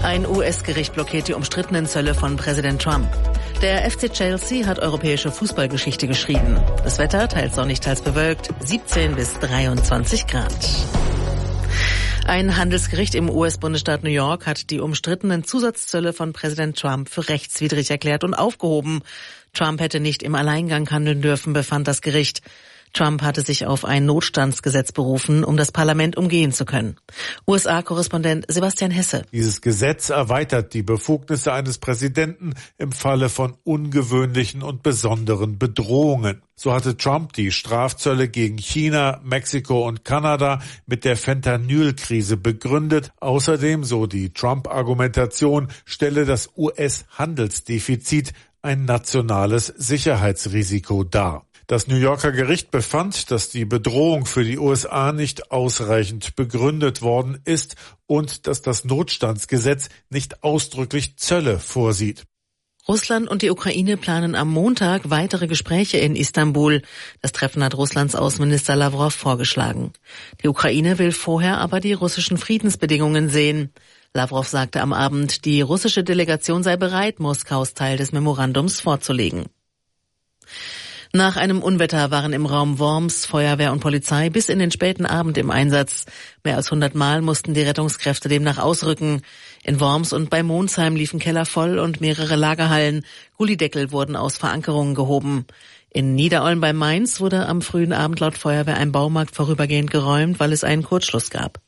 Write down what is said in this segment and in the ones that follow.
Ein US-Gericht blockiert die umstrittenen Zölle von Präsident Trump. Der FC Chelsea hat europäische Fußballgeschichte geschrieben. Das Wetter teils sonnig, teils bewölkt, 17 bis 23 Grad. Ein Handelsgericht im US-Bundesstaat New York hat die umstrittenen Zusatzzölle von Präsident Trump für rechtswidrig erklärt und aufgehoben. Trump hätte nicht im Alleingang handeln dürfen, befand das Gericht. Trump hatte sich auf ein Notstandsgesetz berufen, um das Parlament umgehen zu können. USA-Korrespondent Sebastian Hesse. Dieses Gesetz erweitert die Befugnisse eines Präsidenten im Falle von ungewöhnlichen und besonderen Bedrohungen. So hatte Trump die Strafzölle gegen China, Mexiko und Kanada mit der Fentanyl-Krise begründet. Außerdem, so die Trump-Argumentation, stelle das US-Handelsdefizit ein nationales Sicherheitsrisiko dar. Das New Yorker Gericht befand, dass die Bedrohung für die USA nicht ausreichend begründet worden ist und dass das Notstandsgesetz nicht ausdrücklich Zölle vorsieht. Russland und die Ukraine planen am Montag weitere Gespräche in Istanbul. Das Treffen hat Russlands Außenminister Lavrov vorgeschlagen. Die Ukraine will vorher aber die russischen Friedensbedingungen sehen. Lavrov sagte am Abend, die russische Delegation sei bereit, Moskaus Teil des Memorandums vorzulegen. Nach einem Unwetter waren im Raum Worms Feuerwehr und Polizei bis in den späten Abend im Einsatz. Mehr als 100 Mal mussten die Rettungskräfte demnach ausrücken. In Worms und bei Monsheim liefen Keller voll und mehrere Lagerhallen. Gullideckel wurden aus Verankerungen gehoben. In Niederolm bei Mainz wurde am frühen Abend laut Feuerwehr ein Baumarkt vorübergehend geräumt, weil es einen Kurzschluss gab.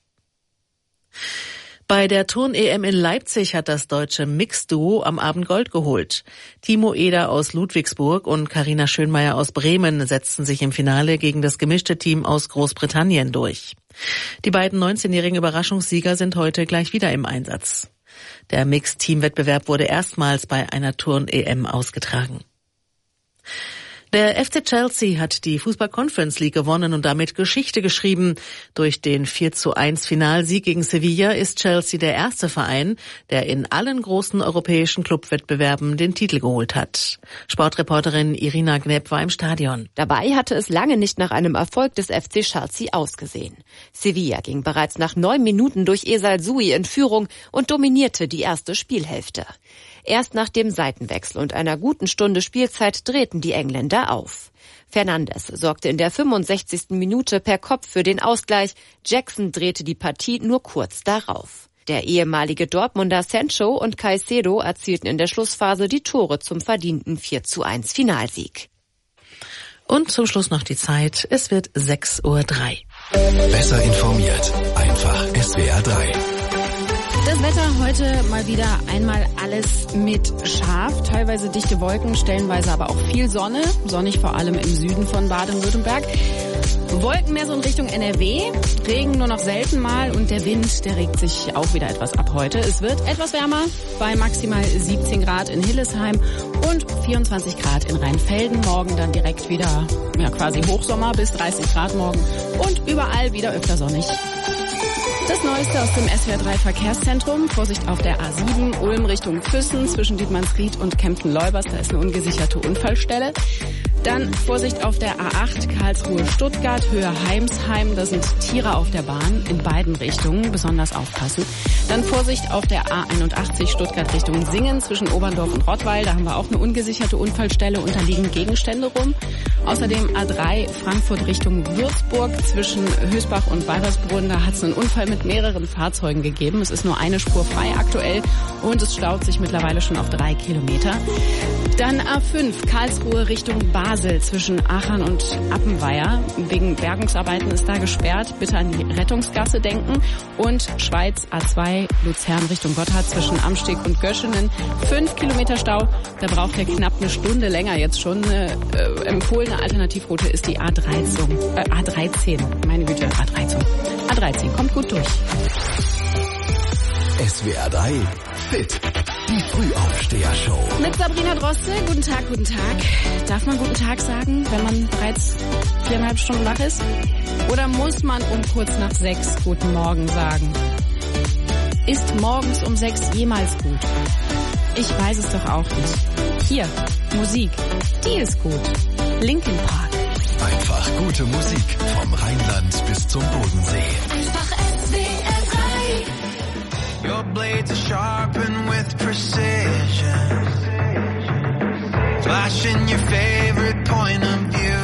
Bei der Turn-EM in Leipzig hat das deutsche Mixduo am Abend Gold geholt. Timo Eder aus Ludwigsburg und Carina Schönmeier aus Bremen setzten sich im Finale gegen das gemischte Team aus Großbritannien durch. Die beiden 19-jährigen Überraschungssieger sind heute gleich wieder im Einsatz. Der Mixed-Team-Wettbewerb wurde erstmals bei einer Turn-EM ausgetragen. Der FC Chelsea hat die Fußball-Conference League gewonnen und damit Geschichte geschrieben. Durch den 4:1 Finalsieg gegen Sevilla ist Chelsea der erste Verein, der in allen großen europäischen Clubwettbewerben den Titel geholt hat. Sportreporterin Irina Gneb war im Stadion. Dabei hatte es lange nicht nach einem Erfolg des FC Chelsea ausgesehen. Sevilla ging bereits nach 9 Minuten durch Esal Sui in Führung und dominierte die erste Spielhälfte. Erst nach dem Seitenwechsel und einer guten Stunde Spielzeit drehten die Engländer auf. Fernandes sorgte in der 65. Minute per Kopf für den Ausgleich. Jackson drehte die Partie nur kurz darauf. Der ehemalige Dortmunder Sancho und Caicedo erzielten in der Schlussphase die Tore zum verdienten 4:1 Finalsieg. Und zum Schluss noch die Zeit. Es wird 6:03 Uhr. Besser informiert. Einfach SWR 3. Das Wetter heute mal wieder einmal alles mit scharf, teilweise dichte Wolken, stellenweise aber auch viel Sonne, sonnig vor allem im Süden von Baden-Württemberg. Wolken mehr so in Richtung NRW, Regen nur noch selten mal und der Wind, der regt sich auch wieder etwas ab heute. Es wird etwas wärmer bei maximal 17 Grad in Hillesheim und 24 Grad in Rheinfelden. Morgen dann direkt wieder quasi Hochsommer bis 30 Grad morgen und überall wieder öfter sonnig. Das Neueste aus dem SWR3 Verkehrszentrum. Vorsicht auf der A7, Ulm Richtung Füssen zwischen Dietmannsried und Kempten-Leubers. Da ist eine ungesicherte Unfallstelle. Dann Vorsicht auf der A8 Karlsruhe-Stuttgart, Höhe Heimsheim. Da sind Tiere auf der Bahn in beiden Richtungen. Besonders aufpassen. Dann Vorsicht auf der A81 Stuttgart Richtung Singen zwischen Oberndorf und Rottweil. Da haben wir auch eine ungesicherte Unfallstelle und da liegen Gegenstände rum. Außerdem A3 Frankfurt Richtung Würzburg zwischen Hösbach und Weibersbrunn. Da hat es einen Unfall mit mehreren Fahrzeugen gegeben. Es ist nur eine Spur frei aktuell und es staut sich mittlerweile schon auf 3 Kilometer. Dann A5 Karlsruhe Richtung Basel zwischen Aachen und Appenweier. Wegen Bergungsarbeiten ist da gesperrt. Bitte an die Rettungsgasse denken. Und Schweiz A2 Luzern Richtung Gotthard zwischen Amsteg und Göschenen. 5 Kilometer Stau. Da braucht ihr knapp eine Stunde länger jetzt schon. Empfohlene Alternativroute ist die A13. Meine Güte, A13. Kommt gut durch. SWR 3 Fit. Die Frühaufsteher-Show. Mit Sabrina Droste. Guten Tag. Darf man guten Tag sagen, wenn man bereits 4,5 Stunden wach ist? Oder muss man um kurz nach 6 guten Morgen sagen? Ist morgens um 6 jemals gut? Ich weiß es doch auch nicht. Hier, Musik. Die ist gut. Linkin Park. Einfach gute Musik. Vom Rheinland bis zum Bodensee. Einfach SWR 3. Your blades are sharpened with precision. Flashing your favorite point of view.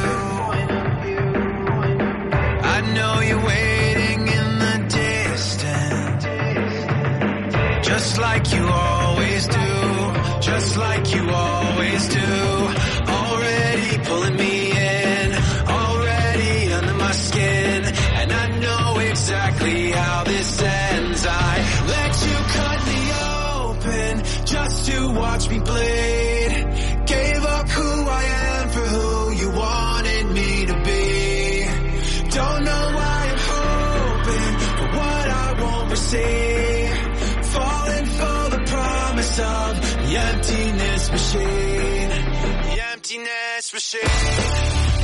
I know you're waiting in the distance, just like you always do, just like you always do. Already pulling me in, already under my skin, and I know exactly how this ends. I let you cut me open just to watch me bleed. Gave up who I am for who you wanted me to be. Don't know why I'm hoping for what I won't receive. Falling for the promise of the emptiness machine. The emptiness machine.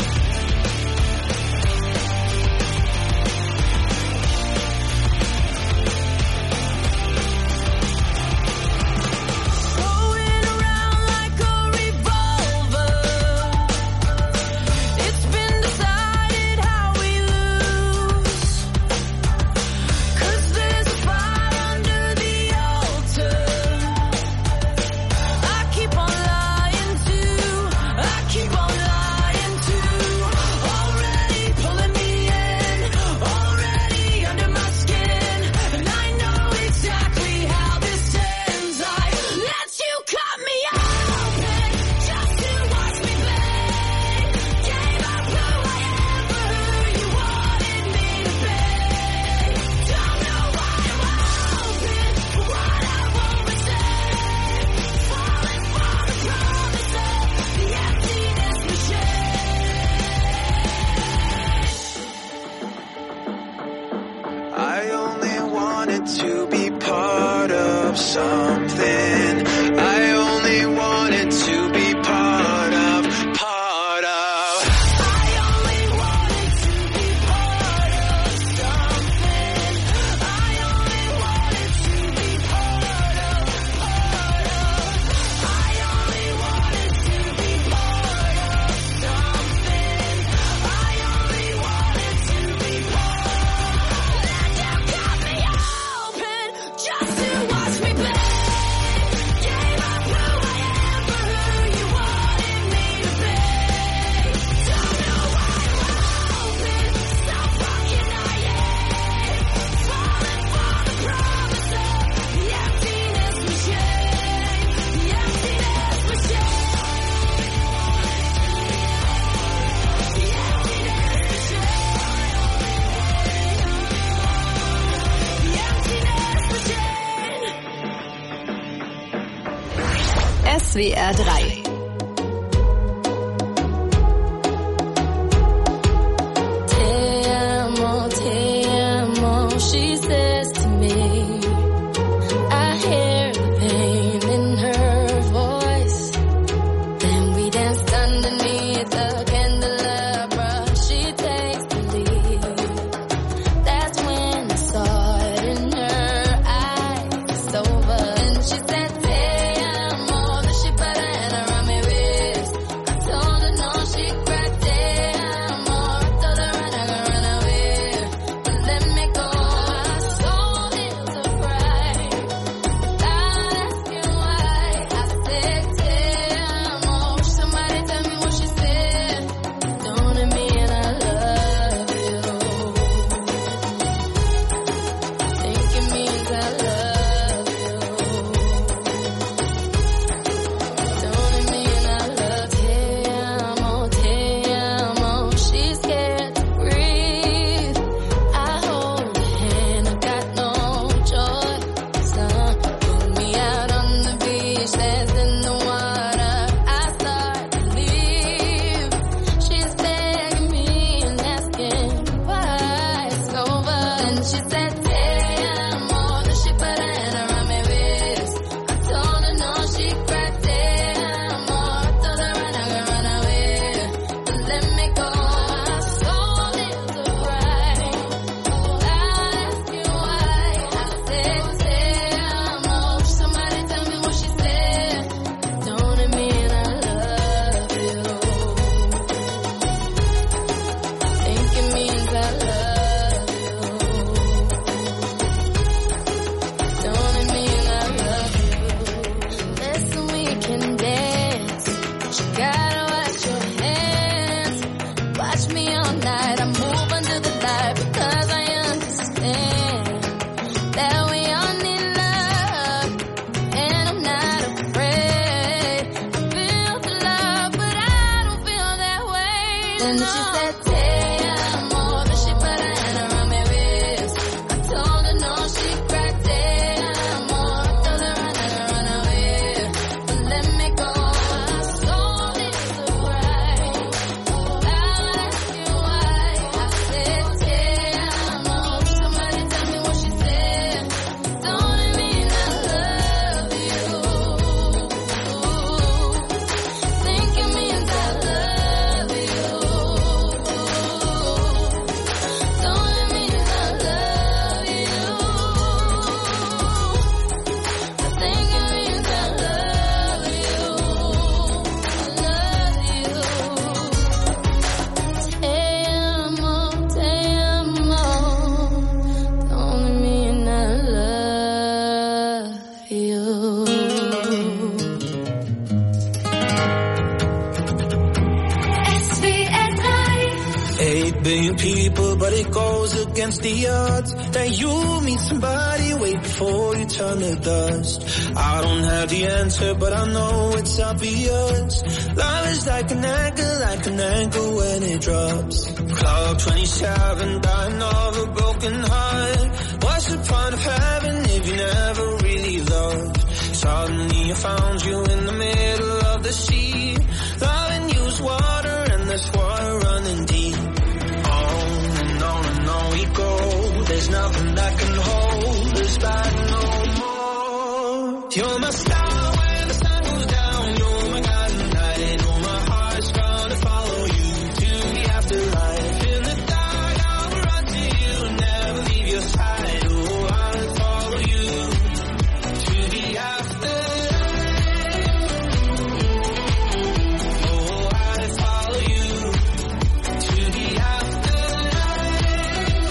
To be part of something. I only wanted to be part of. I only wanted to be part of something. I only wanted to be part of. I only wanted to be part of something. I only wanted to be part of. Let you cut me open just to watch me bleed. Gave up who I am for who you wanted me to be. Don't know why I'm hoping, so fucking naive. Falling for the promise of the emptiness machine. The emptiness machine. The emptiness machine. SWR 3. Te amo, she says to me. I hear the pain in her voice. Then we danced underneath the candelabra. She takes the lead. That's when I saw it in her eyes. It's over. And she said, te amo, then she put her hand around people, but it goes against the odds that you meet somebody way before you turn to dust. I don't have the answer, but I know it's obvious. Love is like an anchor when it drops. Club 27, dying of a broken heart. What's the point of heaven if you never really loved? Suddenly I found you in the middle of the sea. Loving you is water and there's water running deep. On and on we go. There's nothing that can hold us back no more. You're my star when the sun goes down. You're my guiding light. Oh, my heart's gonna follow you to the afterlife. In the dark I will run to you, never leave your side. Oh, I'll follow you to the afterlife. Oh, I'll follow you to the afterlife.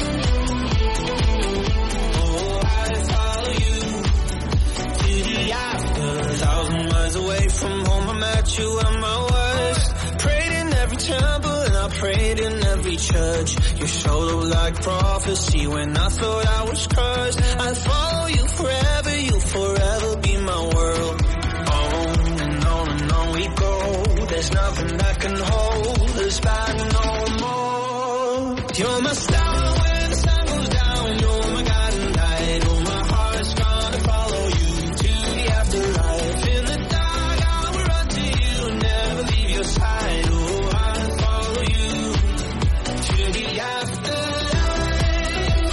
Oh, I'll follow you to the after. 1,000 miles away from home, I met you at my worst. Prayed in every temple and I prayed in every church. You showed up like prophecy when I thought I was cursed. I'll follow you forever, you'll forever be my world. On and on we go. There's nothing that can hold us back no more. You're my star when the sun goes down. You're my guiding light. Oh, my heart's gonna follow you to the afterlife. In the dark I will run to you, never leave your side. Oh, I'll follow you to the afterlife.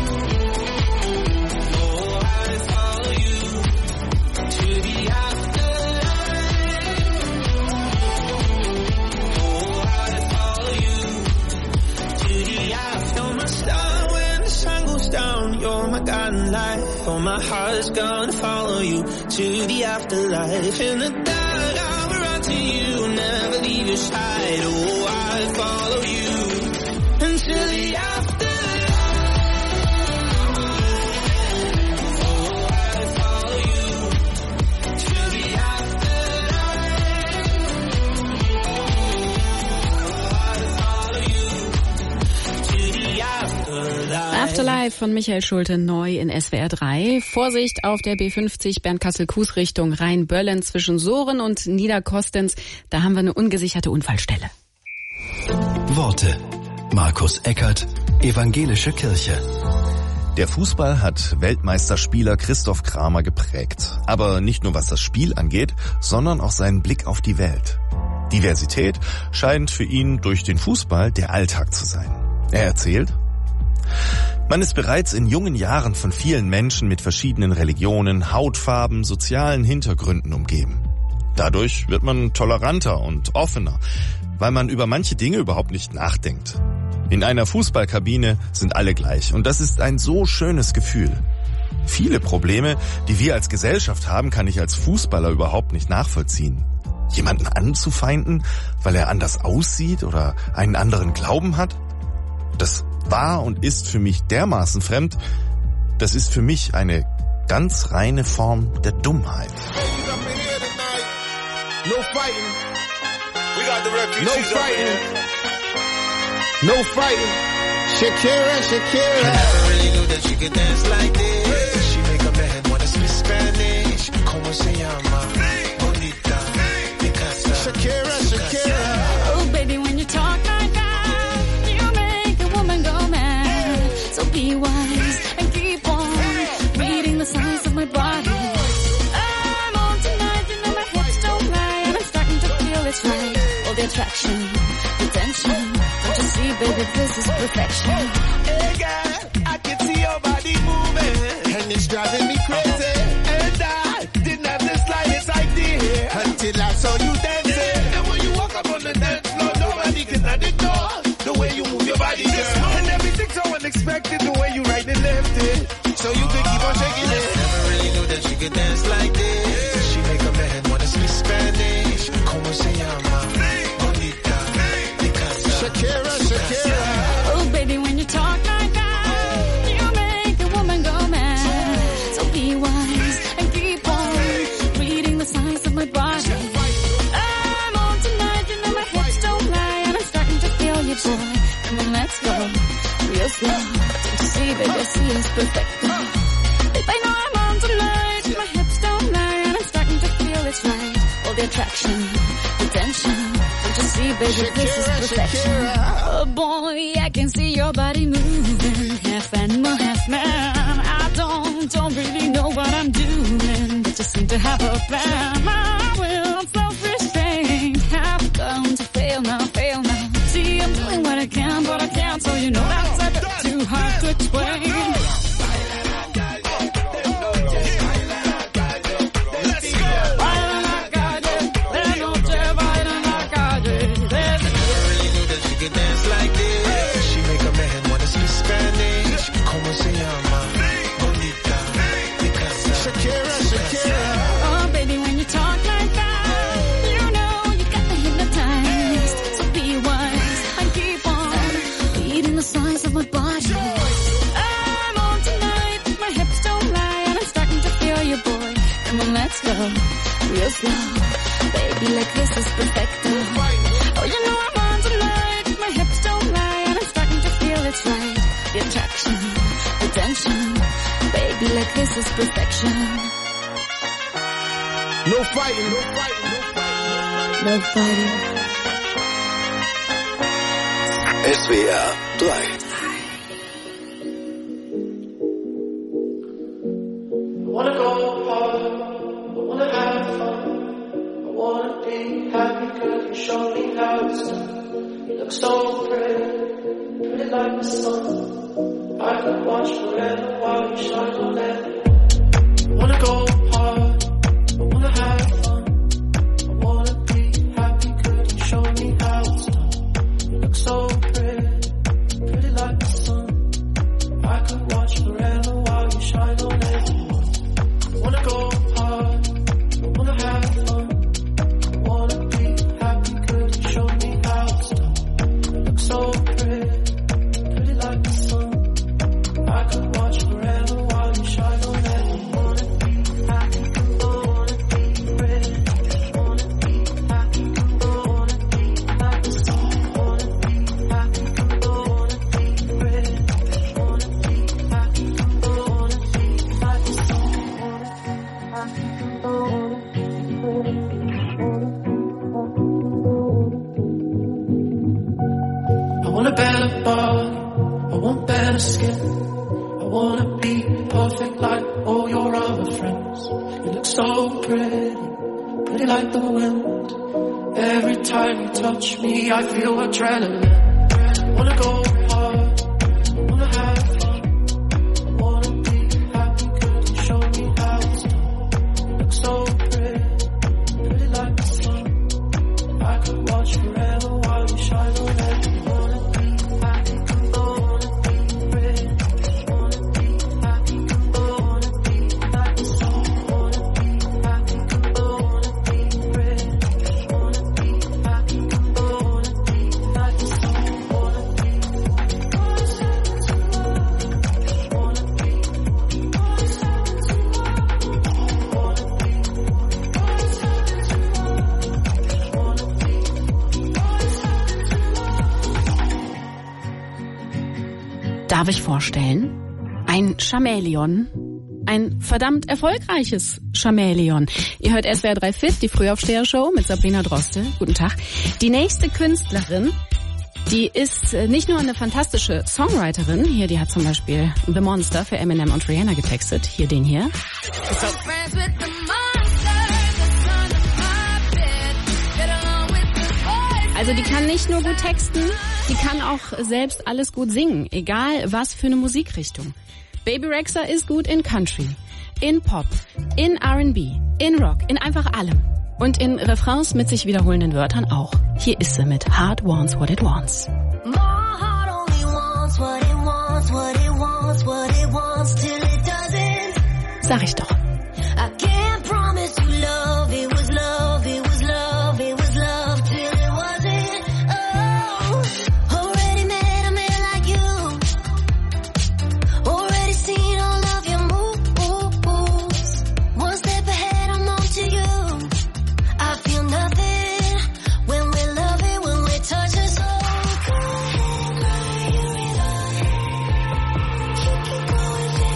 Oh, I'll follow you to the afterlife. Oh, I'll follow you to the after. You're my star when the sun goes down. You're my guiding light. Oh, my heart's gonna follow you to the afterlife. In the dark I will run to you, never leave your side. Oh, I'll follow you until the afterlife. Oh, I'll follow you to the afterlife. Oh, I'll follow you to the afterlife. Afterlife von Michael Schulte neu in SWR 3. Vorsicht auf der B50 Bernkastel-Kues Richtung Rheinböllen zwischen Soren und Niederkostens. Da haben wir eine ungesicherte Unfallstelle. Worte. Markus Eckert, Evangelische Kirche. Der Fußball hat Weltmeisterspieler Christoph Kramer geprägt. Aber nicht nur was das Spiel angeht, sondern auch seinen Blick auf die Welt. Diversität scheint für ihn durch den Fußball der Alltag zu sein. Er erzählt: Man ist bereits in jungen Jahren von vielen Menschen mit verschiedenen Religionen, Hautfarben, sozialen Hintergründen umgeben. Dadurch wird man toleranter und offener, weil man über manche Dinge überhaupt nicht nachdenkt. In einer Fußballkabine sind alle gleich und das ist ein so schönes Gefühl. Viele Probleme, die wir als Gesellschaft haben, kann ich als Fußballer überhaupt nicht nachvollziehen. Jemanden anzufeinden, weil er anders aussieht oder einen anderen Glauben hat? Das war und ist für mich dermaßen fremd, das ist für mich eine ganz reine Form der Dummheit. No fighting. We got the refugees. No fighting. No fighting. Shakira, Shakira. I never really knew that she could dance like this. She make a man wanna speak Spanish. Como se llama? Bonita. Picasa. Shakira, Shakira. Oh, baby, when you talk like that, you make a woman go mad. So be wise and keep on reading the signs of my body. I'm on tonight, you know my hips don't lie, and I'm starting to feel it's right. All the attraction, the tension. Don't you see, baby, this is perfection. Hey, girl, I can see your body moving, and it's driving me crazy. And I didn't have the slightest idea until I saw you dancing. And when you walk up on the dance floor, nobody can ignore the way you move your body, girl. And everything's so unexpected, the way you right and left it, so you can keep on shaking it. Never really knew that she could dance like this. She make a man wanna speak Spanish. Como se llama? Bonita. Picasa. Shakira, Shakira. Oh, baby, when you talk like that, you make a woman go mad. So be wise and keep on reading the signs of my body. I'm on tonight, you know my hips don't lie, and I'm starting to feel you, boy. Come on, let's go. perfect. Babe, I know I'm on tonight. My hips don't lie and I'm starting to feel it's right. All the attraction, the tension. Don't you see, baby, this is perfection. Oh boy, I can see your body moving. Half animal, half man. I don't really know what I'm doing, but just seem to have a plan. My will, self-restraint, have come to fail now. See, I'm doing what I can, but I can't, so you know that's a bit too hard to explain. Real slow, baby, like this is perfect. Oh, you know I'm on tonight. My hips don't lie, and I'm starting to feel it's right. The attraction, the tension, baby, like this is perfection. No fighting, no fighting, no fighting, no fighting. SWR 3. I wanna go hard. I wanna have fun, I wanna be happy, girl, you show me how it's done. You look so pretty, pretty like the sun. I could watch forever while you shine on everyone. I wanna go hard, I wanna have fun, I wanna be happy, girl, you show me how it's done. You look so pretty, pretty like the sun. I could watch forever while you shine on everyone. I wanna go hard, I wanna have fun, I wanna be happy, could you show me how it's done? You look so pretty, pretty like the sun. I could watch forever while you shine on everyone. Wanna be happy, wanna be pretty, wanna be happy, wanna be like the sun. Wanna be happy, wanna be pretty, wanna be happy, wanna be like the sun. I want a better body, I want better skin. I wanna be perfect like all your other friends. You look so pretty, pretty like the wind. Every time you touch me, I feel adrenaline. I wanna go hard, I wanna have fun, I wanna be happy, could you show me how it's done? You look so pretty, pretty like the sun. I could watch forever while you shine on everyone. Darf ich vorstellen? Ein Chamäleon. Ein verdammt erfolgreiches Chamäleon. Ihr hört SWR 3 Fit, die Frühaufsteher-Show mit Sabrina Droste. Guten Tag. Die nächste Künstlerin, die ist nicht nur eine fantastische Songwriterin. Hier, die hat zum Beispiel The Monster für Eminem und Rihanna getextet. Hier den hier. Also die kann nicht nur gut texten, die kann auch selbst alles gut singen, egal was für eine Musikrichtung. Baby Rexha ist gut in Country, in Pop, in R&B, in Rock, in einfach allem. Und in Refrains mit sich wiederholenden Wörtern auch. Hier ist sie mit Heart Wants What It Wants. My heart only wants what it wants, what it wants, what it wants till it doesn't. Sag ich doch. I can't promise you love, it was love, it was love, it was love till it wasn't. Oh, already met a man like you, already seen all of your moves. One step ahead, I'm on to you. I feel nothing when we're loving, when we're touching. So go ahead and cry your river. You can go and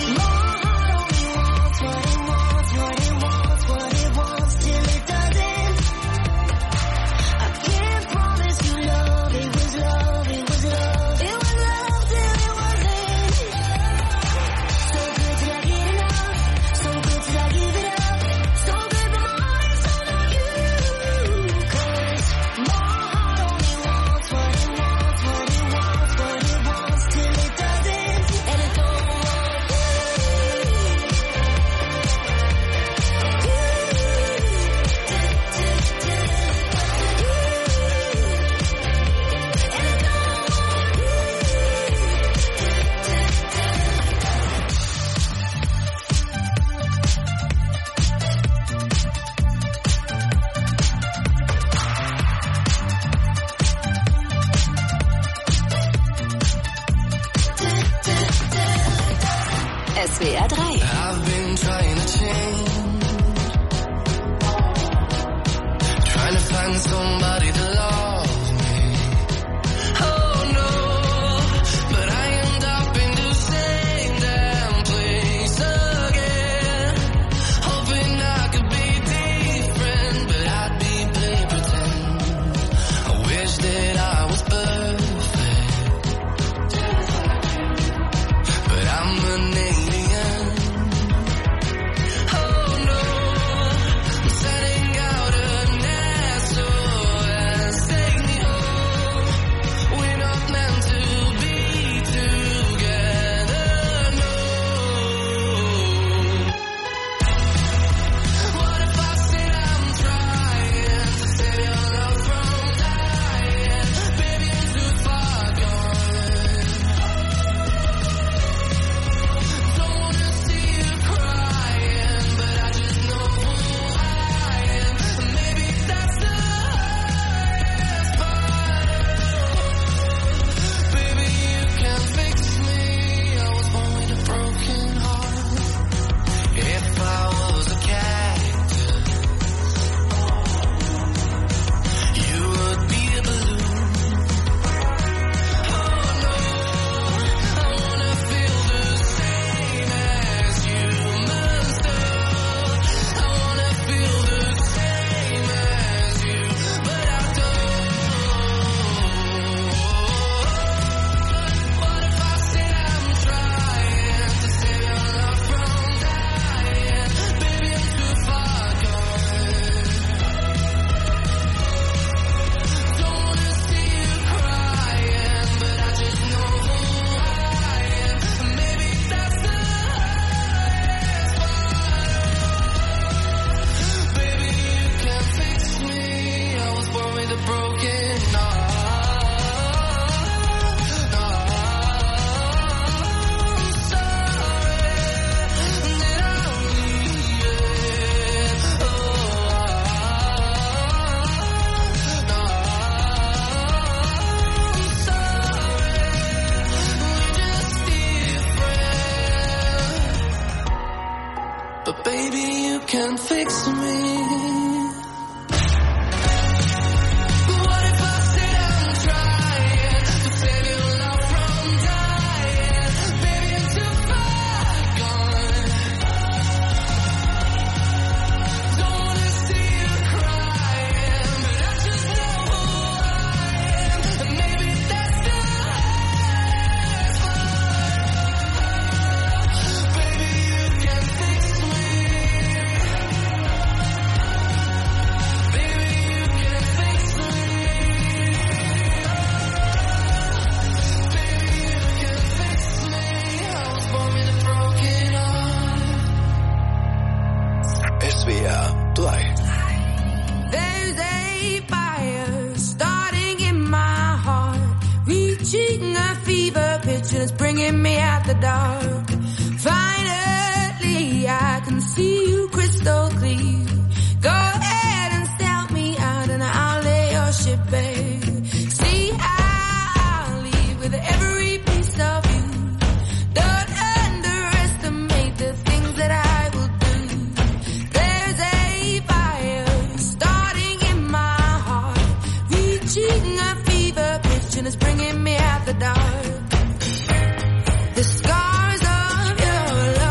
SWR 3. I've been trying to change, trying to find somebody to love me. Oh no, but I end up in the same damn place again, hoping I could be different, but I'd be play pretend. I wish that I was perfect, but I'm an alien. But baby, you can fix me. SWR 3. There's a fire starting in my heart, reaching a fever pitch and it's bringing me out the dark. Finally, I can see you crystal clear. Go ahead and sell me out and I'll lay your ship bare. See, I'll leave with every piece of you. Don't underestimate the things that I will do. There's a fire starting in my heart, reaching a fever pitch and it's bringing me out the dark. The scars of your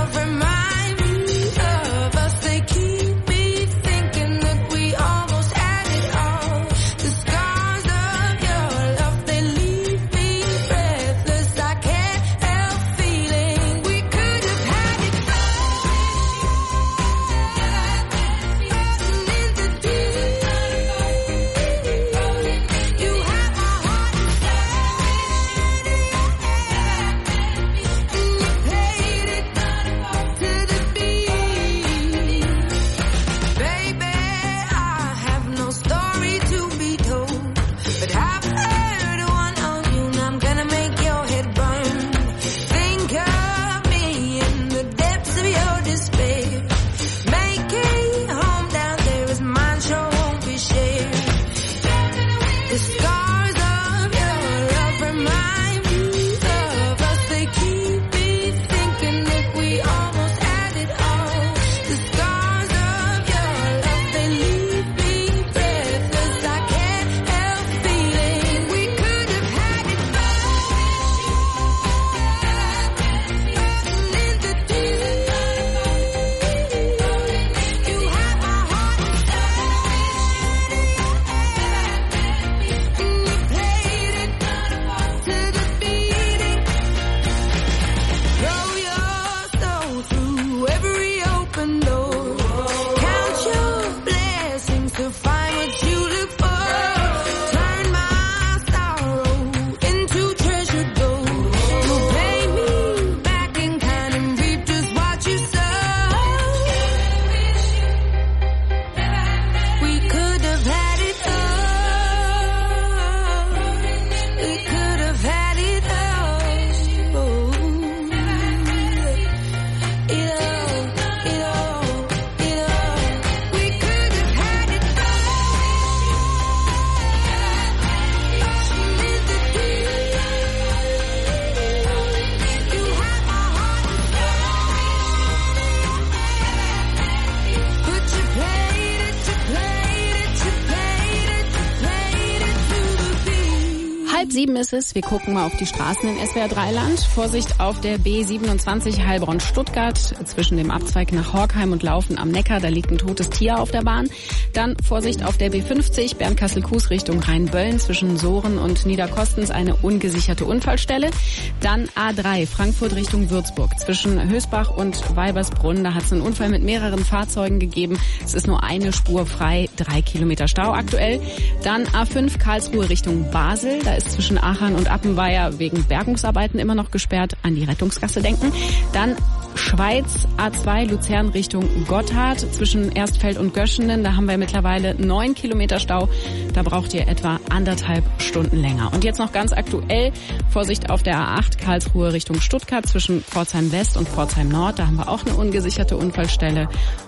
7 ist es. Wir gucken mal auf die Straßen in SWR 3-Land. Vorsicht auf der B27 Heilbronn-Stuttgart zwischen dem Abzweig nach Horkheim und Laufen am Neckar. Da liegt ein totes Tier auf der Bahn. Dann Vorsicht auf der B50 Bernkastel-Kues Richtung Rheinböllen zwischen Sohren und Niederkostens eine ungesicherte Unfallstelle. Dann A3 Frankfurt Richtung Würzburg zwischen Hösbach und Weibersbrunn. Da hat es einen Unfall mit mehreren Fahrzeugen gegeben. Es ist nur eine Spur frei, 3 Kilometer Stau aktuell. Dann A5 Karlsruhe Richtung Basel. Da ist zwischen Aachen und Appenweier wegen Bergungsarbeiten immer noch gesperrt. An die Rettungsgasse denken. Dann Schweiz A2 Luzern Richtung Gotthard zwischen Erstfeld und Göschenen. Da haben wir mittlerweile 9 Kilometer Stau. Da braucht ihr etwa 1,5 Stunden länger. Und jetzt noch ganz aktuell Vorsicht auf der A8 Karlsruhe Richtung Stuttgart zwischen Pforzheim West und Pforzheim Nord. Da haben wir auch eine ungesicherte Unfallstelle.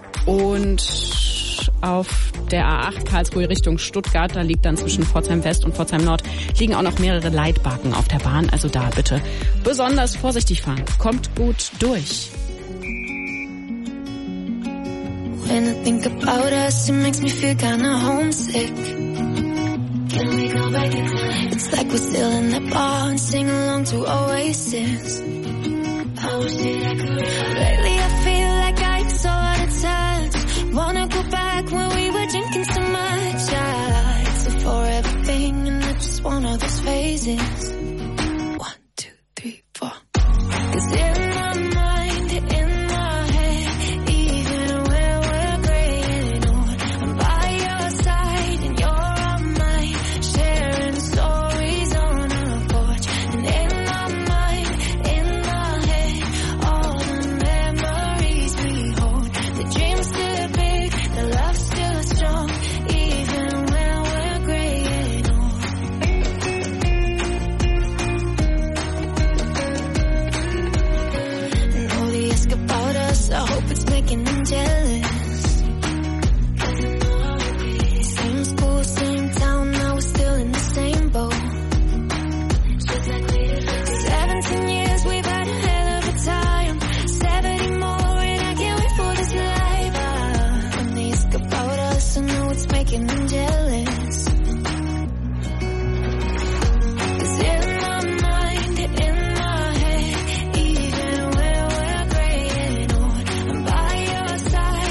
Und auf der A8 Karlsruhe Richtung Stuttgart, da liegt dann zwischen Pforzheim West und Pforzheim Nord, liegen auch noch mehrere Leitbarken auf der Bahn. Also da bitte besonders vorsichtig fahren. Kommt gut durch. When I think about us, it makes me feel kinda homesick. Can we go back in time? It's like we're still in that bar and sing along to Oasis. I wish that I could. Lately I feel like I'm so out of touch. Wanna go back when we were drinking so much. It's a forever thing and I just want all those phases. 1, 2, 3, 4. 'Cause in my mind, in my head, even when we're graying old, I'm by your side and you're on mine, sharing stories on our porch. And in my mind, in my head, all the memories we hold. The dreams still big, the love still strong, even when we're graying old. And all they ask about us, I hope it's making them jealous. Same school, same town, now we're still in the same boat. 17 years, we've had a hell of a time. 70 more, and I can't wait for this life. And they ask about us, I know it's making them jealous. 'Cause in my mind, in my head, even when we're graying old, I'm by your side.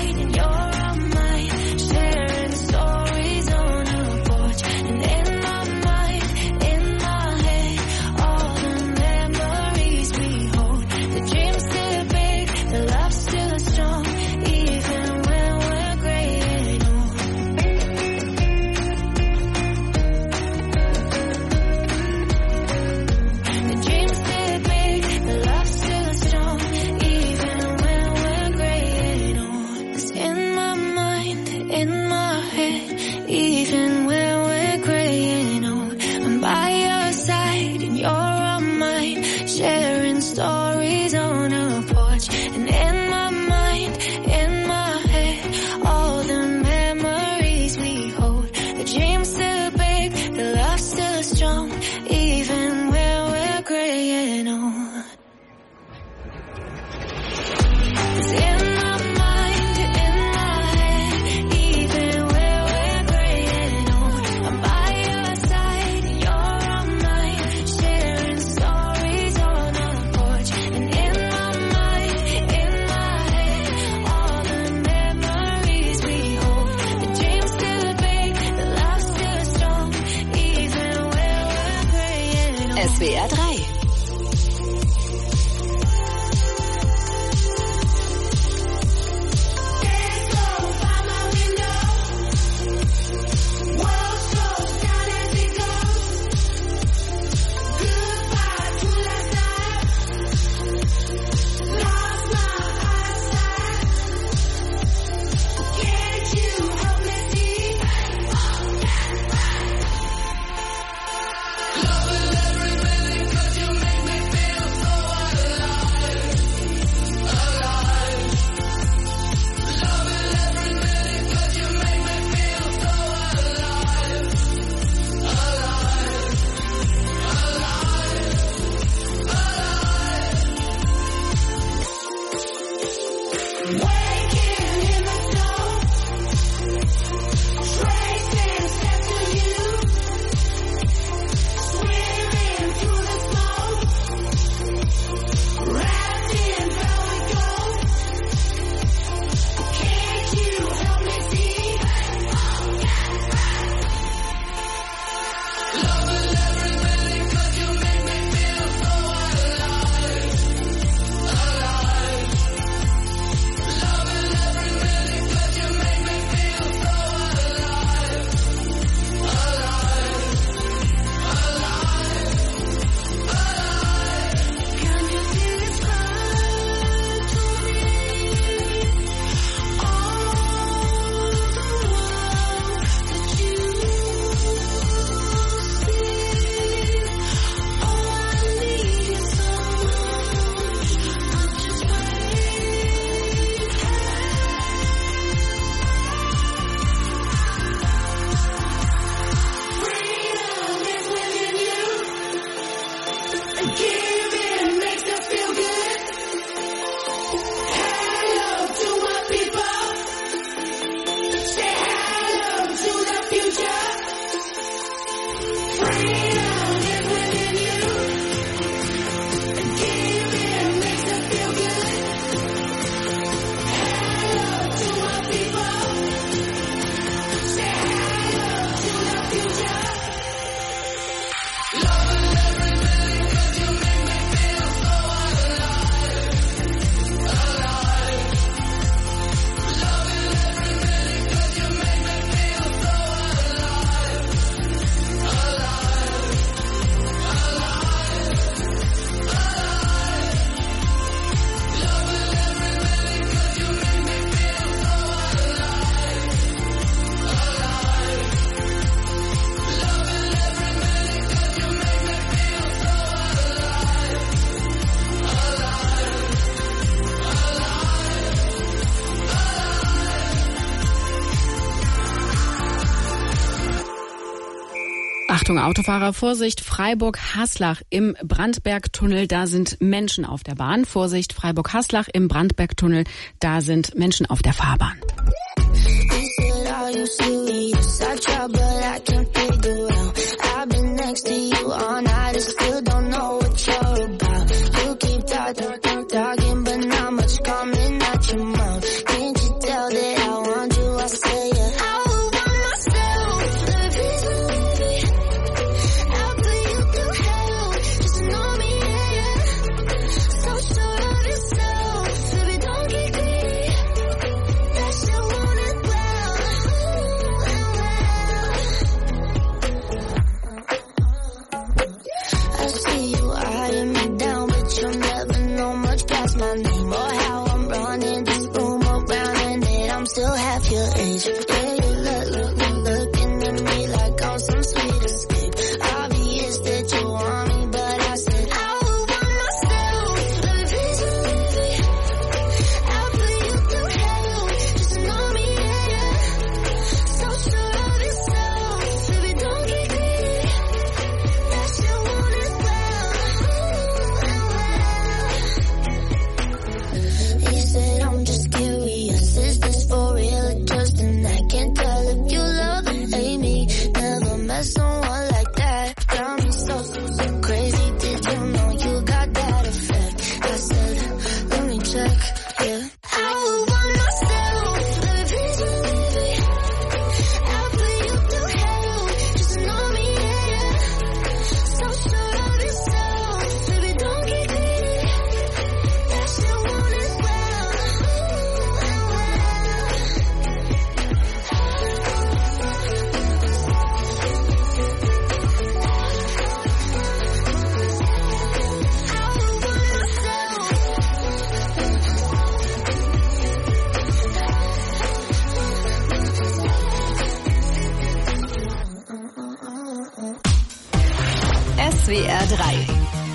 Achtung, Autofahrer, Vorsicht, Freiburg-Haslach im Brandbergtunnel, da sind Menschen auf der Bahn. Vorsicht, Freiburg-Haslach im Brandbergtunnel, da sind Menschen auf der Fahrbahn. SWR 3.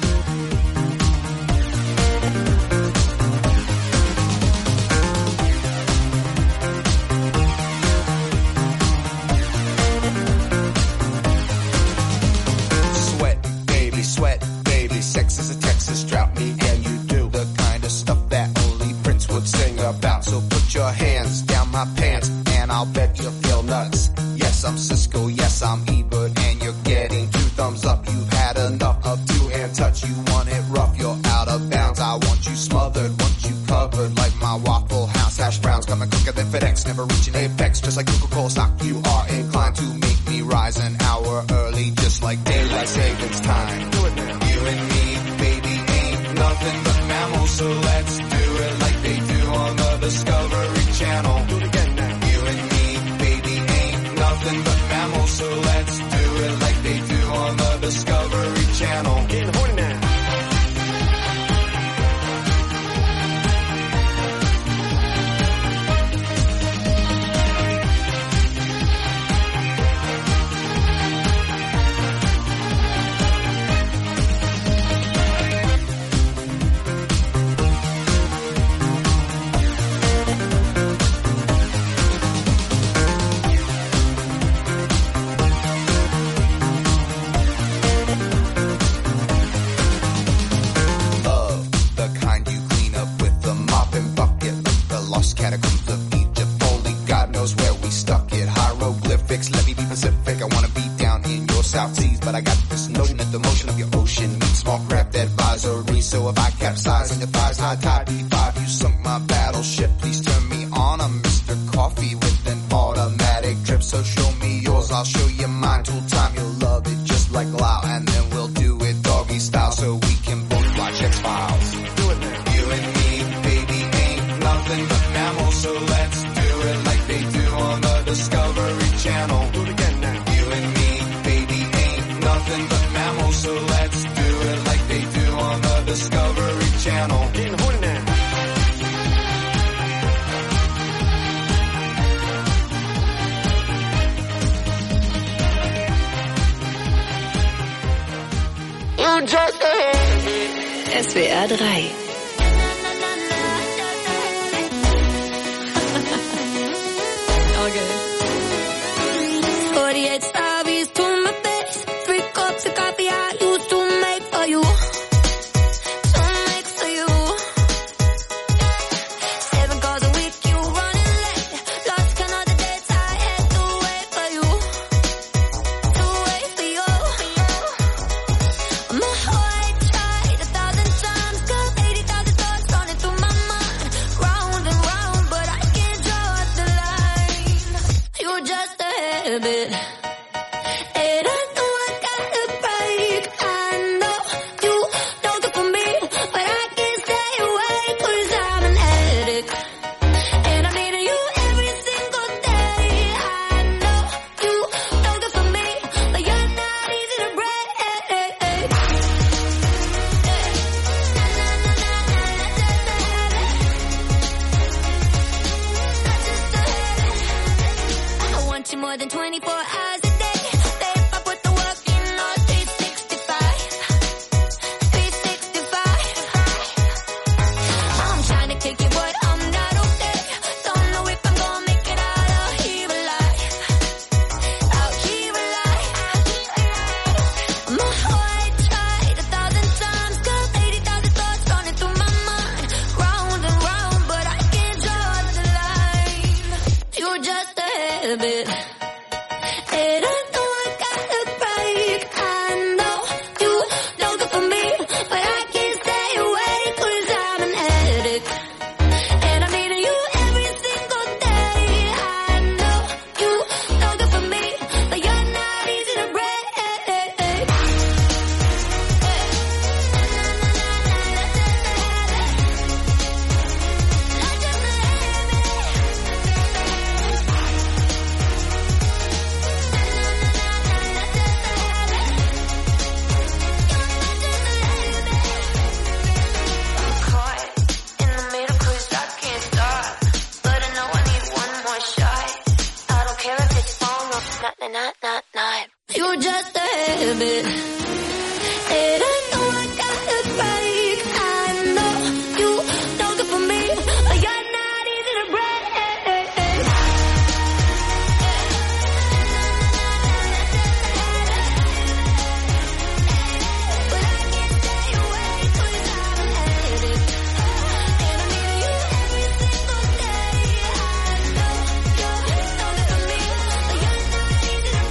Sweat, baby, sex is a Texas drought, me and you do the kind of stuff that only Prince would sing about. So put your hands down my pants and I'll bet you'll feel nuts. Yes, I'm Cisco, yes, I'm Ebert, and you're getting 2 thumbs up. You've had enough of 2-hand touch, you want it rough, you're out of bounds. I want you smothered, want you covered like my Waffle House hash browns. Coming quicker than FedEx, never reaching apex, just like Coca-Cola stock. You are inclined to make me rise an hour early, just like daylight savings time. Do it now. You and me, baby, ain't nothing but mammals, so let's do it like they do on the Discovery Channel. Do it again now. You and me, baby, ain't nothing but mammals, so let's do it like they do on the Discovery Channel. Getting horny now. Catacombs of Egypt, only God knows where we stuck it. Hieroglyphics, let me be Pacific. I wanna be down in your South Seas, but I got this notion that the motion of your ocean meets small craft advisory. So if I capsize on your thighs, high tide D5, you sunk my battleship. Please turn me on, I'm Mr. Coffee with an automatic drip. So show me yours, I'll show you mine. Tool time, you'll love it just like Lau, and then we'll do it doggy style so we can both watch X-Files. Do it now. You and me, baby, ain't nothing but mammals, so let's do it like they do on the Discovery Channel. Do it again now. You and me, baby, ain't nothing but mammals, so let's do it like they do on the Discovery Channel. Getting horny now. SWR 3. Okay. 48 Stavies to my face. habit. And I know I got a break. I know you don't do for me, but I can't stay away 'cause I'm an addict. And I'm needing you every single day. I know you don't do for me, but you're not easy to break. I want you more than 24 hours a day. Babe, I put the work in all 365. 365. I'm trying to kick you, but I'm not okay. Don't know if I'm gonna make it out here alive. Out here alive. My heart tried 1,000 times, got 80,000 thoughts running through my mind. Round and round, but I can't draw the line. You're just a habit. And I know I got a break. I know you don't good for me, but I can't stay away 'cause I'm an addict. And I'm needing you every single day. I know you don't good for me, but you're not easy to break. Caught in the middle 'cause I can't stop, but I know I need one more shot. I don't care if it's wrong or not. You're just a habit. And I know I got a break. I know you don't good for me, but you're not easy to break. But I can't stay away 'cause I'm an addict. And I'm needing you every single day. I know you don't good for me, but you're not easy to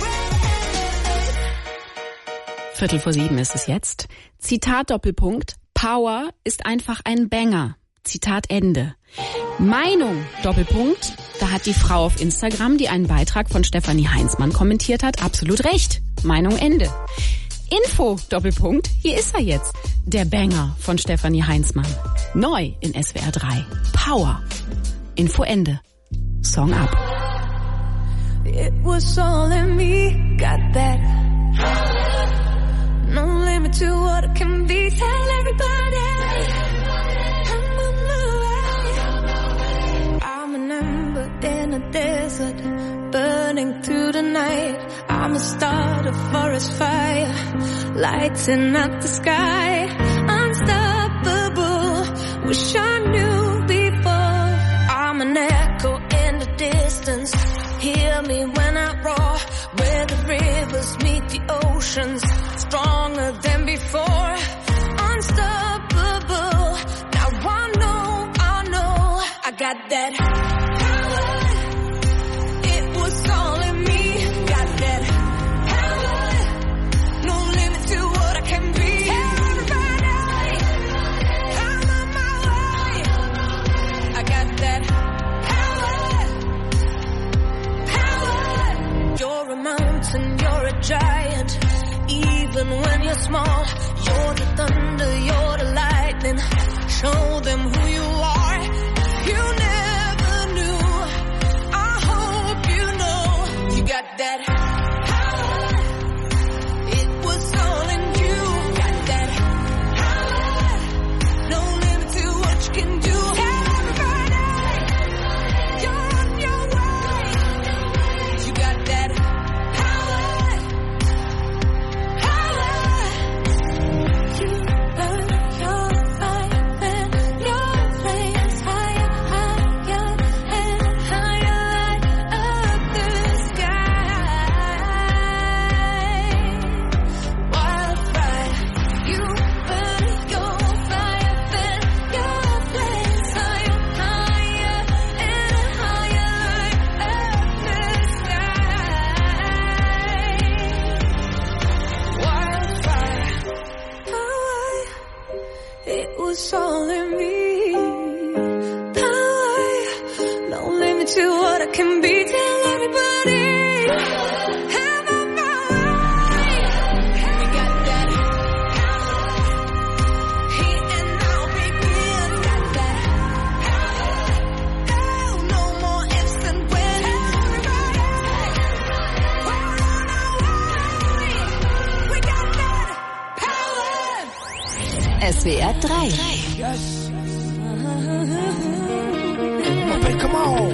break. 6:45 ist es jetzt. Zitat Doppelpunkt. Power ist einfach ein Banger. Zitat Ende. Meinung Doppelpunkt. Da hat die Frau auf Instagram, die einen Beitrag von Stefanie Heinzmann kommentiert hat, absolut recht. Meinung Ende. Info Doppelpunkt. Hier ist er jetzt. Der Banger von Stefanie Heinzmann. Neu in SWR 3. Power. Info Ende. Song ab. It was all in me, got that. No limit to what it can be. Tell everybody I'm on my way. I'm an ember in a desert, burning through the night. I'm a start, a forest fire, lighting up the sky. Unstoppable, wish I knew before. I'm an echo in the distance. Hear me when I roar, where the rivers meet the oceans, stronger than before. Unstoppable, now I know, I got that power. It was all in me, got that power. No limit to what I can be. Tell everybody, I'm on my way. I got that power. You're a mountain, you're a giant. Even when you're small, you're the thunder, you're the lightning. Show them who you are. You never knew. I hope you know you got that power. It was all in you. Got that power. No limit to what you can do. Everybody, you're on your way. You got that power. You burn your fire and your flames higher, higher and higher, light up the sky. Wildfire, you burn your fire and your flames higher, higher and higher, light up the sky. Wildfire. Power, it was all in me. Power, no limit to what I can be. Tell everybody. SWR 3. Yes. Come on.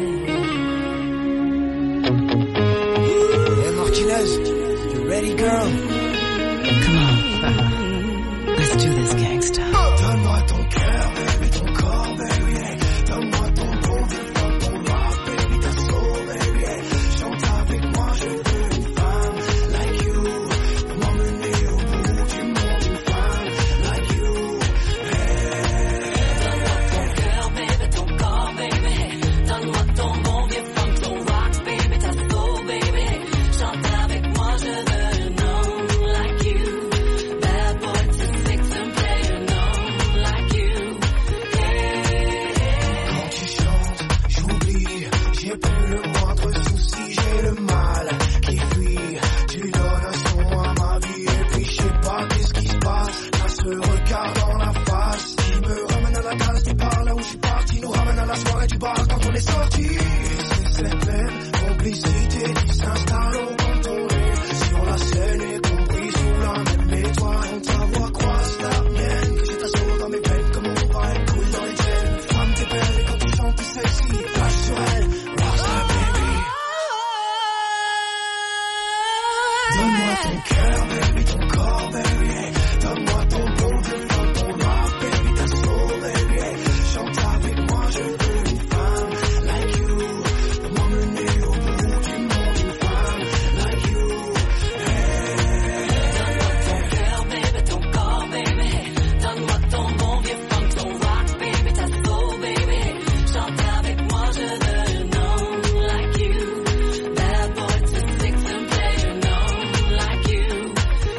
Hey, Martinez, you ready, girl? Come on. Let's do this, gangsta. Donne-moi ton cœur, baby, ton corps, baby. Hey. Donne-moi ton bon vivant, ton rock, baby, ta soul, baby. Hey. Chante avec moi, je veux une femme like you. M'emmener au bout du monde, une femme like you. Hey. Donne-moi ton cœur, baby, ton corps, baby. Donne-moi ton bon vivant, ton rock, baby, ta soul, baby. Chante avec moi, je veux un homme like you. Bad boy to fix and play an homme like you. Quand tu chantes, j'oublie, j'ai plus le moindre souci, j'ai le mal qui fuit. Tu donnes un son à ma vie et puis je sais pas qu'est-ce qui se passe. Là, ce regard dans la face qui me ramène à la case du bar là où je suis parti, nous ramène à la soirée du bar quand on est sorti. Et c'est cette même complicité qui s'installe au quand on est sur la scène et compris sous la même étoile. On ta voix croise la mienne, que j'ai ta soul dans mes veines comme on va être cool dans les tiennes. Femme t'es belle et quand tu chantes t'es sexy, flash sur elle, Rasta baby. Donne-moi ton cœur baby, ton corps baby, hey. Donne-moi ton bon vivant, ton rock baby, ta soul baby, hey. Chante avec moi, je veux une femme like you. M'emmener au bout du monde, une femme like you. Donne-moi ton cœur, baby, ton corps, baby. Donne-moi ton bon vivant, ton rock, baby, ta soul, baby. Chante avec moi, je veux un homme like you. Bad boy to fix and play an homme like you.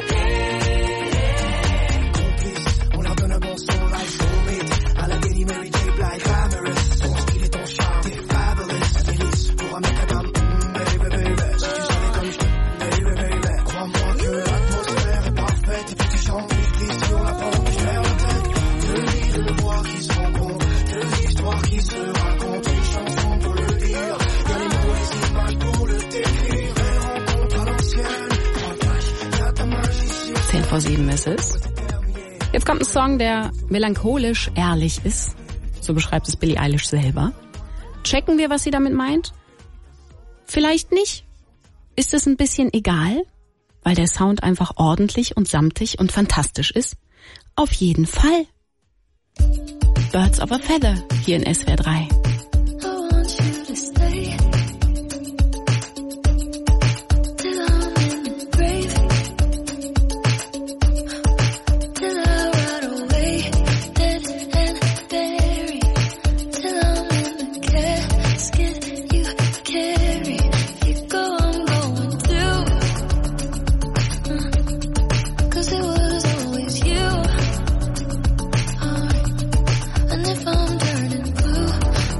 Complice, on leur donne un bon son like soulmate. À la Daily Mary J. Blige, glamorous. Ton style et ton charme, t'es fabulous. Délice pour un mec à dame, baby, baby. Si tu savais comme je baby, baby. Crois-moi que l'atmosphère est parfaite. Et puis tu chantes, tu glisses sur la pente, je perds la tête. Deux lits de bois qui se rencontrent, deux histoires qui se racontent. Une chanson pour le dire, y'a les mots, les images pour le décrire. Et rencontre à l'ancienne, y'a ta magie sur 10 vor 7 ist es. Jetzt kommt ein Song, der melancholisch ehrlich ist. So beschreibt es Billie Eilish selber. Checken wir, was sie damit meint? Vielleicht nicht. Ist es ein bisschen egal? Weil der Sound einfach ordentlich und samtig und fantastisch ist? Auf jeden Fall. Birds of a Feather hier in SWR 3. I want you to stay till I'm in the grave, till I ride away, dead and buried, till I'm in the casket you carry. If you go, I'm going too, 'cause it was always you. And if I'm turning blue,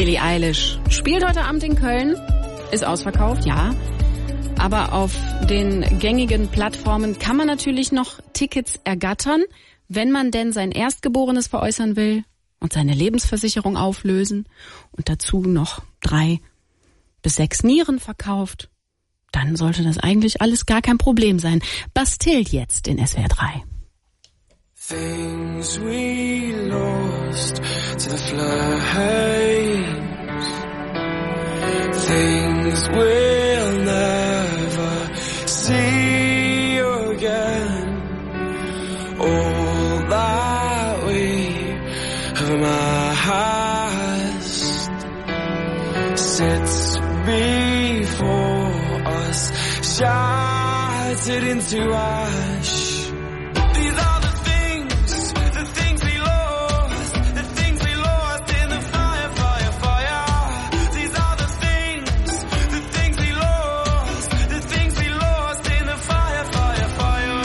Billie Eilish spielt heute Abend in Köln, ist ausverkauft, ja. Aber auf den gängigen Plattformen kann man natürlich noch Tickets ergattern, wenn man denn sein Erstgeborenes veräußern will und seine Lebensversicherung auflösen und dazu noch 3 bis 6 Nieren verkauft. Dann sollte das eigentlich alles gar kein Problem sein. Bastille jetzt in SWR 3. Things we lost to the flames. Things we'll never see again. All that we have amassed sits before us, shattered into ash. These are the things we lost, the things we lost in the fire, fire, fire. These are the things we lost, the things we lost in the fire, fire, fire.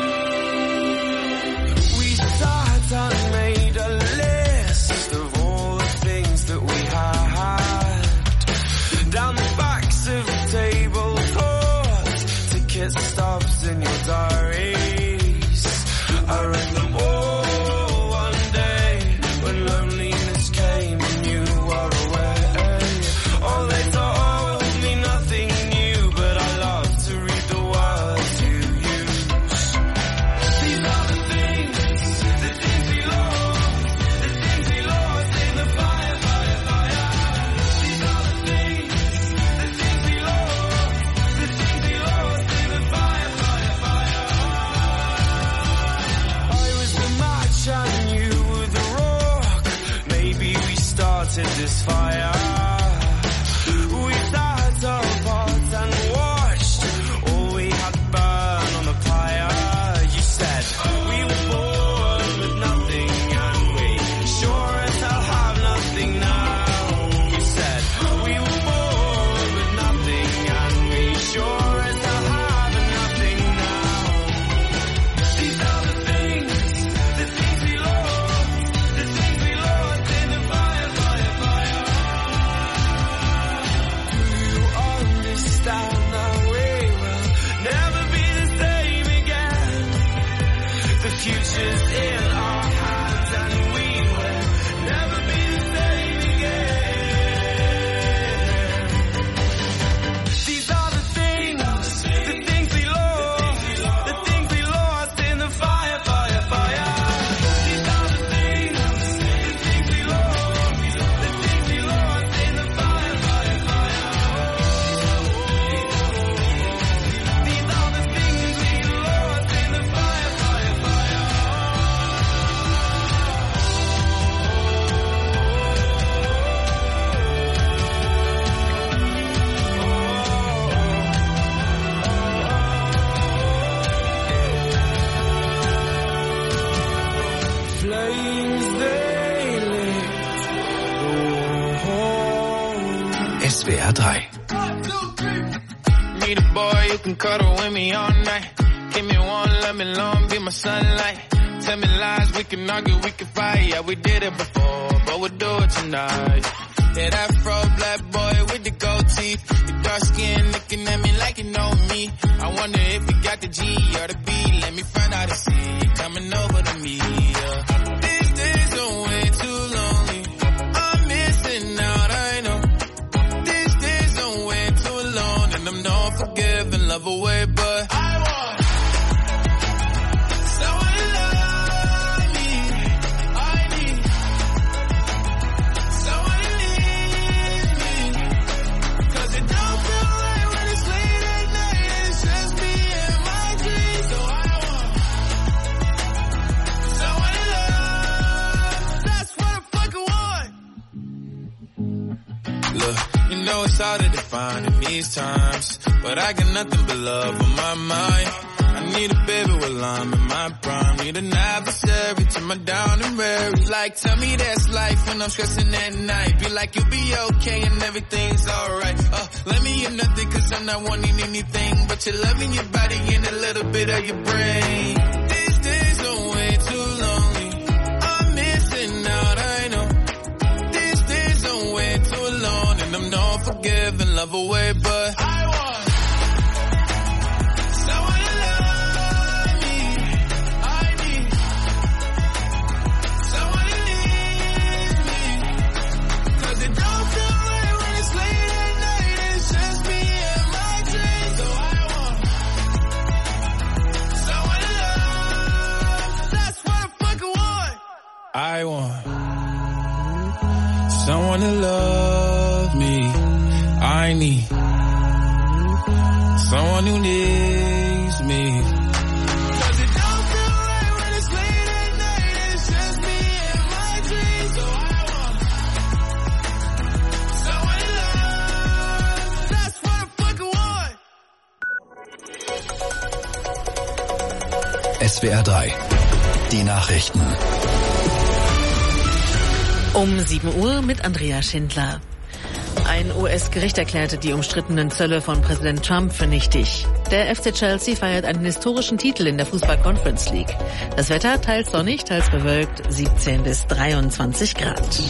We sat and made a list of all the things that we had down the backs of tablecloths, ticket stubs in your diaries. I read them all one day when loneliness came and you were away. Oh, they told me nothing new, but I love to read the words you use. These are the things we lost, the things we lost in the fire, fire, fire. These are the things we lost, the things we lost in the fire, fire, fire. I was the match and you were the rock. Maybe we started this fire. We sat apart and watched all we had burn on the pyre. You said we were born with nothing and we sure as hell have nothing now. You said we were born with nothing and we sure as hell have nothing now. These are the things we lost, the things we lost in the fire, fire, fire. Do you understand that we will never be the same again? The future's in our hands and we will never be the same again. These are the things we lost, the things we lost in the fire, fire, fire. These are the things we lost, the things we lost in the fire, fire, fire. These are the things we lost in the fire, fire, fire. Flames they lit SWR 3. Meet a boy you can cuddle with me all night. Give me one, let me long, be my sunlight. Tell me lies, we can argue, we can fight. Yeah, we did it before, but we'll do it tonight. Yeah, that fro black boy with the gold teeth. Your dark skin looking at me like you know me. I wonder if you got the G or the B. Let me find out and see you coming over to me. Yeah. These days are way too lonely. I'm missing out, I know. These days are way too alone, and I'm not forgiving, love away, but I want someone to love me. I need someone to need me. 'Cause it don't feel right when it's late at night and it's just me and my dreams. So I want someone to love. That's what I fucking want. Look, you know it's hard to define in these times, but I got nothing but love on my mind. I need a baby while I'm in my prime. Need an adversary to my down and weary. Like, tell me that's life when I'm stressing at night. Be like, you'll be okay and everything's alright. Let me in nothing 'cause I'm not wanting anything but your love in your body and a little bit of your brain. These days are way too lonely. I'm missing out, I know. These days are way know, forgive and love away, but I want someone to love me. I need someone to need me. 'Cause it don't feel right when it's late at night. It's just me and my dreams. So I want someone to love. That's what I fucking want. I want someone to love me. I need someone who needs me. 'Cause it don't feel right when it's late at night. It's just me and my dreams. So I want someone to love. That's what I fucking want. SWR 3. Die Nachrichten. Um 7 Uhr mit Andrea Schindler. Ein US-Gericht erklärte die umstrittenen Zölle von Präsident Trump für nichtig. Der FC Chelsea feiert einen historischen Titel in der Fußball-Conference League. Das Wetter teils sonnig, teils bewölkt, 17 bis 23 Grad.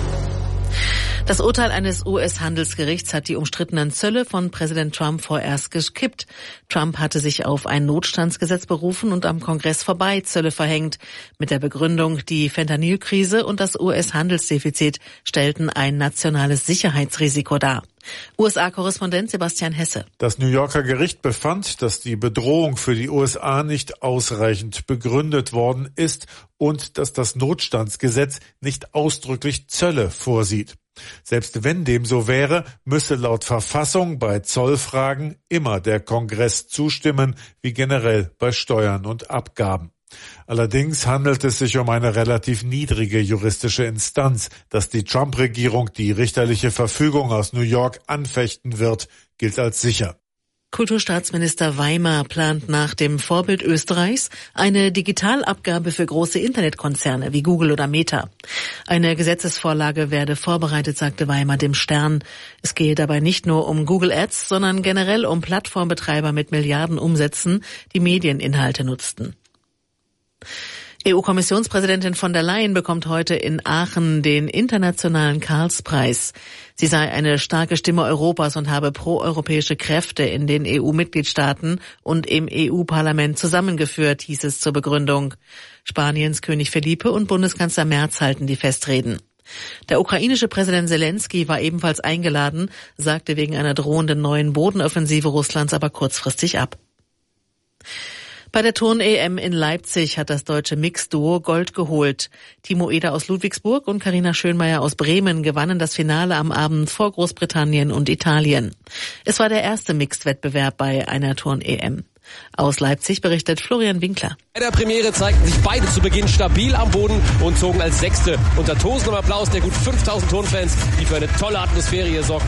Das Urteil eines US-Handelsgerichts hat die umstrittenen Zölle von Präsident Trump vorerst gekippt. Trump hatte sich auf ein Notstandsgesetz berufen und am Kongress vorbei Zölle verhängt. Mit der Begründung, die Fentanylkrise und das US-Handelsdefizit stellten ein nationales Sicherheitsrisiko dar. USA-Korrespondent Sebastian Hesse. Das New Yorker Gericht befand, dass die Bedrohung für die USA nicht ausreichend begründet worden ist und dass das Notstandsgesetz nicht ausdrücklich Zölle vorsieht. Selbst wenn dem so wäre, müsse laut Verfassung bei Zollfragen immer der Kongress zustimmen, wie generell bei Steuern und Abgaben. Allerdings handelt es sich um eine relativ niedrige juristische Instanz. Dass die Trump-Regierung die richterliche Verfügung aus New York anfechten wird, gilt als sicher. Kulturstaatsminister Weimer plant nach dem Vorbild Österreichs eine Digitalabgabe für große Internetkonzerne wie Google oder Meta. Eine Gesetzesvorlage werde vorbereitet, sagte Weimer dem Stern. Es gehe dabei nicht nur um Google Ads, sondern generell um Plattformbetreiber mit Milliardenumsätzen, die Medieninhalte nutzten. EU-Kommissionspräsidentin von der Leyen bekommt heute in Aachen den internationalen Karlspreis. Sie sei eine starke Stimme Europas und habe proeuropäische Kräfte in den EU-Mitgliedstaaten und im EU-Parlament zusammengeführt, hieß es zur Begründung. Spaniens König Felipe und Bundeskanzler Merz halten die Festreden. Der ukrainische Präsident Zelensky war ebenfalls eingeladen, sagte wegen einer drohenden neuen Bodenoffensive Russlands aber kurzfristig ab. Bei der Turn-EM in Leipzig hat das deutsche Mixduo Gold geholt. Timo Eder aus Ludwigsburg und Carina Schönmeier aus Bremen gewannen das Finale am Abend vor Großbritannien und Italien. Es war der erste Mixed-Wettbewerb bei einer Turn-EM. Aus Leipzig berichtet Florian Winkler. Bei der Premiere zeigten sich beide zu Beginn stabil am Boden und zogen als Sechste unter tosendem Applaus der gut 5000 Turnfans, die für eine tolle Atmosphäre hier sorgten,